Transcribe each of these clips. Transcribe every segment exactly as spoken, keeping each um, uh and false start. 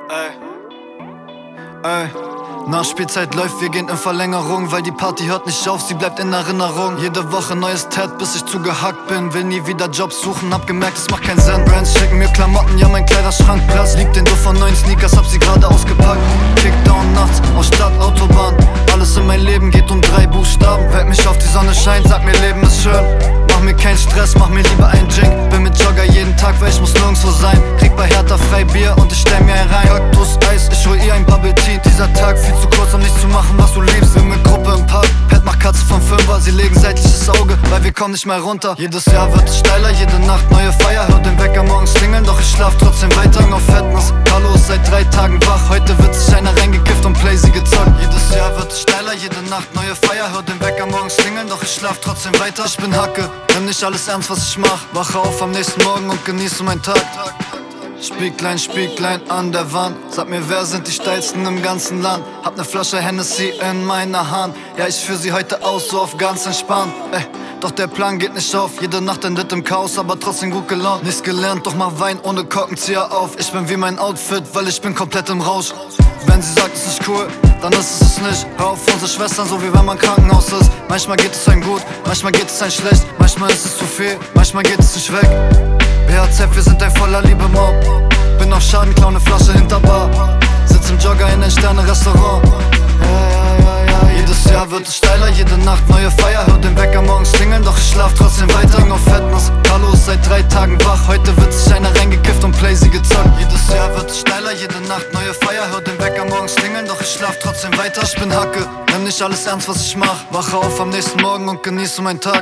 Ey, ey. Nachspielzeit läuft, wir gehen in Verlängerung, weil die Party hört nicht auf, sie bleibt in Erinnerung. Jede Woche neues Tat, bis ich zugehackt bin. Will nie wieder Jobs suchen, hab gemerkt, es macht keinen Sinn. Brands schicken mir Klamotten, ja mein Kleiderschrank Platz. Liegt den Duft von neuen Sneakers, hab sie gerade ausgepackt. Kickdown nachts, aus Stadt, Autobahn. Alles in mein Leben geht um drei Buchstaben. Weck mich auf, die Sonne scheint, sag mir Leben ist schön. Mach mir keinen Stress, mach mir lieber einen Drink. Bin mit Jogger jeden Tag, weil ich muss nirgendwo sein. Krieg bei Hertha frei Bier und ich stell mir ein rein. Kaktus, Eis, ich hol ihr ein Bubble Tea. Dieser Tag viel zu kurz, um nicht zu machen, was du liebst. Wir mit Gruppe im Park, Pet macht Katze vom Fünfer. Sie legen seitliches Auge, weil wir kommen nicht mehr runter. Jedes Jahr wird es steiler, jede Nacht neue Feier. Hör den Wecker morgens klingeln, doch ich schlaf trotzdem weiter auf Fitness. Carlo ist seit drei Tagen wach, heute wird sich einer reingekifft und Playsy gezockt. Jedes Jahr wird es steiler, jede Nacht neue Feier. Hör den Wecker morgens klingeln, doch ich schlaf trotzdem weiter. Ich bin Hacke, nimm nicht alles ernst, was ich mach. Wache auf am nächsten Morgen und genieße meinen Tag. Spieglein, Spieglein an der Wand. Sag mir, wer sind die steilsten im ganzen Land? Hab ne Flasche Hennessy in meiner Hand. Ja, ich führ sie heute aus, so auf ganz entspannt. Ey, doch der Plan geht nicht auf. Jede Nacht endet im Chaos, aber trotzdem gut gelaunt. Nichts gelernt, doch mach Wein ohne Korkenzieher auf. Ich bin wie mein Outfit, weil ich bin komplett im Rausch. Wenn sie sagt, es ist cool, dann ist es es nicht. Hör auf unsere Schwestern, so wie wenn man Krankenhaus ist. Manchmal geht es einem gut, manchmal geht es einem schlecht. Manchmal ist es zu viel, manchmal geht es nicht weg. B H Z, wir sind ein voller Liebe Mob. Bin auf Schaden, klau ne Flasche hinter Bar. Sitz im Jogger in ein Sterne-Restaurant. Ja, ja, ja, ja. Jedes Jahr wird es steiler, jede Nacht neue Feier. Hör den Wecker morgens klingeln, doch ich schlaf trotzdem weiter auf Fitness. Carlo ist seit drei Tagen wach, heute wird sich einer reingekifft und Playsy gezockt. Jedes Jahr wird es steiler, jede Nacht neue Feier. Hör den Wecker morgens klingeln, doch ich schlaf trotzdem weiter. Ich bin Hacke, nimm nicht alles ernst, was ich mach. Wache auf am nächsten Morgen und genieße meinen Tag.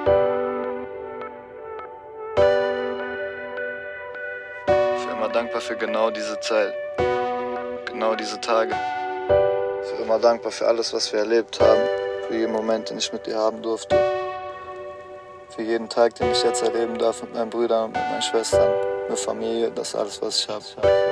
Ich bin immer dankbar für genau diese Zeit, genau diese Tage. Ich bin immer dankbar für alles, was wir erlebt haben, für jeden Moment, den ich mit dir haben durfte. Für jeden Tag, den ich jetzt erleben darf mit meinen Brüdern und mit meinen Schwestern, mit Familie, das ist alles, was ich habe.